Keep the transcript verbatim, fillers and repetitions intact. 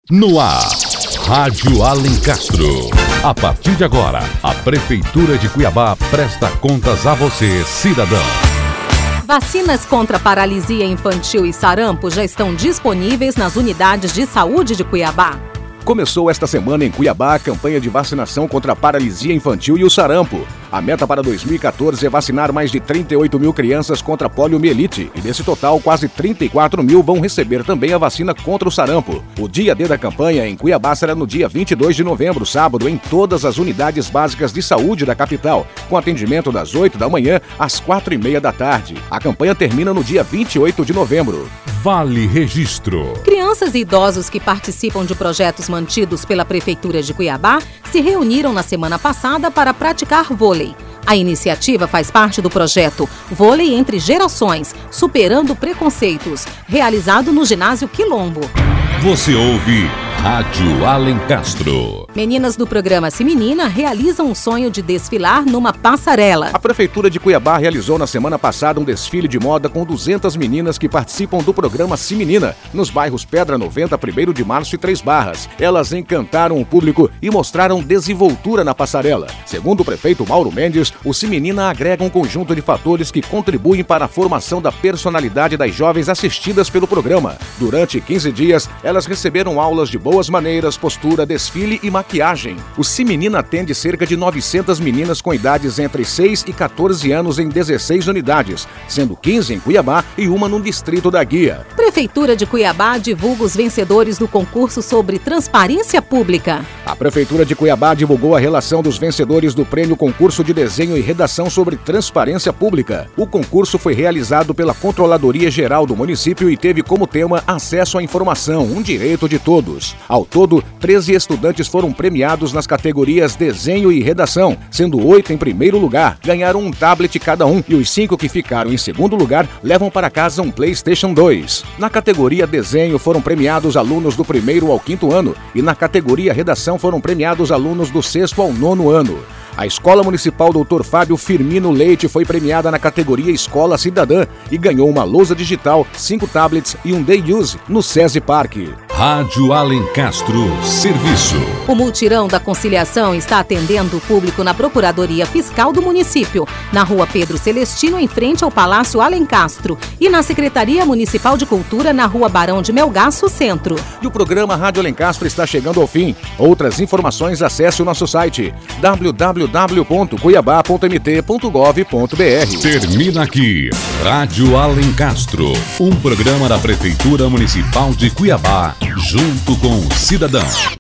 No ar, Rádio Alencastro. A partir de agora, a Prefeitura de Cuiabá presta contas a você, cidadão. Vacinas contra paralisia infantil e sarampo já estão disponíveis nas unidades de saúde de Cuiabá. Começou esta semana em Cuiabá a campanha de vacinação contra a paralisia infantil e o sarampo. A meta para dois mil e quatorze é vacinar mais de trinta e oito mil crianças contra a poliomielite e desse total, quase trinta e quatro mil vão receber também a vacina contra o sarampo. O dia D da campanha em Cuiabá será no dia vinte e dois de novembro, sábado, em todas as unidades básicas de saúde da capital, com atendimento das oito da manhã às quatro e meia da tarde. A campanha termina no dia vinte e oito de novembro. Vale registro. Crianças e idosos que participam de projetos mantidos pela Prefeitura de Cuiabá se reuniram na semana passada para praticar vôlei. A iniciativa faz parte do projeto Vôlei Entre Gerações, Superando Preconceitos, realizado no Ginásio Quilombo. Você ouve Rádio Alencastro. Meninas do programa Se Menina realizam o sonho de desfilar numa passarela. A Prefeitura de Cuiabá realizou na semana passada um desfile de moda com duzentas meninas que participam do programa Se Menina, nos bairros Pedra noventa, primeiro de março e Três Barras. Elas encantaram o público e mostraram desenvoltura na passarela. Segundo o prefeito Mauro Mendes, o Se Menina agrega um conjunto de fatores que contribuem para a formação da personalidade das jovens assistidas pelo programa. Durante quinze dias, elas receberam aulas de boas maneiras, postura, desfile e maquiagem. O Se Menina atende cerca de novecentas meninas com idades entre seis e quatorze anos em dezesseis unidades, sendo quinze em Cuiabá e uma no distrito da Guia. Prefeitura de Cuiabá divulga os vencedores do concurso sobre transparência pública. A Prefeitura de Cuiabá divulgou a relação dos vencedores do prêmio Concurso de Desenho e Redação sobre Transparência Pública. O concurso foi realizado pela Controladoria Geral do município e teve como tema acesso à informação, um direito de todos. Ao todo, treze estudantes foram premiados nas categorias Desenho e Redação, sendo oito em primeiro lugar, ganharam um tablet cada um, e os cinco que ficaram em segundo lugar levam para casa um PlayStation dois. Na categoria Desenho foram premiados alunos do primeiro ao quinto ano, e na categoria Redação foram premiados alunos do sexto ao nono ano. A Escola Municipal doutor Fábio Firmino Leite foi premiada na categoria Escola Cidadã e ganhou uma lousa digital, cinco tablets e um Day Use no SESI Parque. Rádio Alencastro Serviço. O Multirão da Conciliação está atendendo o público na Procuradoria Fiscal do município, na Rua Pedro Celestino, em frente ao Palácio Alencastro, e na Secretaria Municipal de Cultura, na Rua Barão de Melgaço, Centro. E o programa Rádio Alencastro está chegando ao fim. Outras informações, acesse o nosso site w w w ponto cuiabá ponto m t ponto gov ponto b r. Termina aqui Rádio Alencastro, um programa da Prefeitura Municipal de Cuiabá, junto com o cidadão.